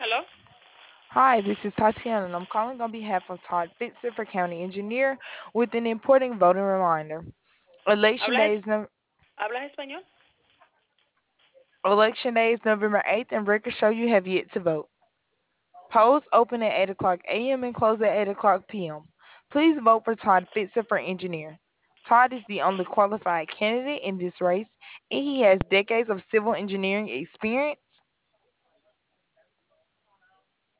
Hello. Hi, this is Tatiana, and I'm calling on behalf of Todd Fitzer for County Engineer with an important voting reminder. Election ¿Hablas, Day es- is, no- ¿Hablas español? Election Day is November 8th, and records show you have yet to vote. Polls open at 8 o'clock a.m. and close at 8 o'clock p.m. Please vote for Todd Fitzer for Engineer. Todd is the only qualified candidate in this race, and he has decades of civil engineering experience